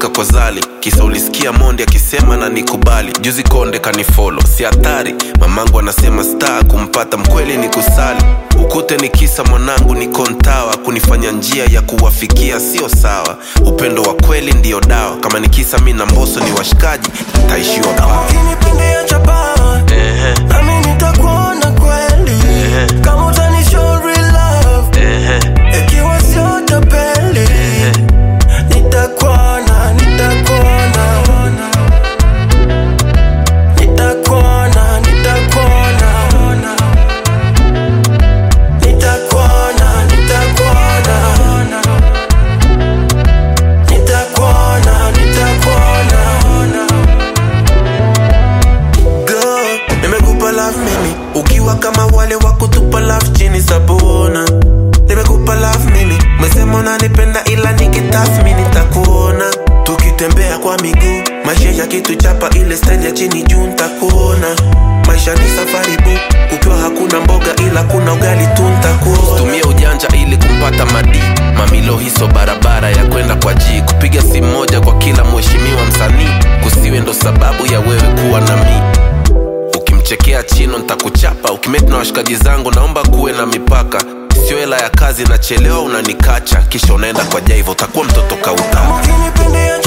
kuandika kwa zali, kisa ulisikia Mondi akisema na nikubali. Juzi Konde kanifollow, si hatari. Mamangu anasema star kumpata mkweli ni kusali. Ukute ni kisa mwanangu ni kontawa, kunifanya njia ya kuwafikia sio sawa. Upendo wa kweli ndio dawa, kama ni kisa mimi na Mbosso ni washikaji, nitaishiwa kama ukinipindia chapa nami nitakuona kweli. Kama utani show real love ikiwa sio tapeli, nitakuona, nitakuona, nitakuona, nitakuona, nitakuona, nitakuona, nitakuona, nitakuona. Girl, nimekupa love mimi ukiwa kama wale wa kutupa love chini sabona. Nimekupa love mimi, umesema unanipenda ila nikitathmini nitakuona. Tukitembea kwa miguu, maisha ya kitu chapa ile style ya chini juu nitakuona. Maisha ni safari bu, ukiwa hakuna mboga ila kuna ugali tu nitakuona. Tumia ujanja ili kumpata madi, mamilo hiso barabara ya kwenda kwa G. Kupiga simu moja kwa kila mheshimiwa msanii, kusiwe ndo sababu ya wewe kuwa na mi. Ukimchekea Chino nitakuchapa, ukimeti na washikaji zangu naomba kuwe na mipaka. Sio hela ya kazi na chelewa unanikacha, kisha unaenda kwa Jaivo utakuwa mtoto kautaka. Kama ukinipindia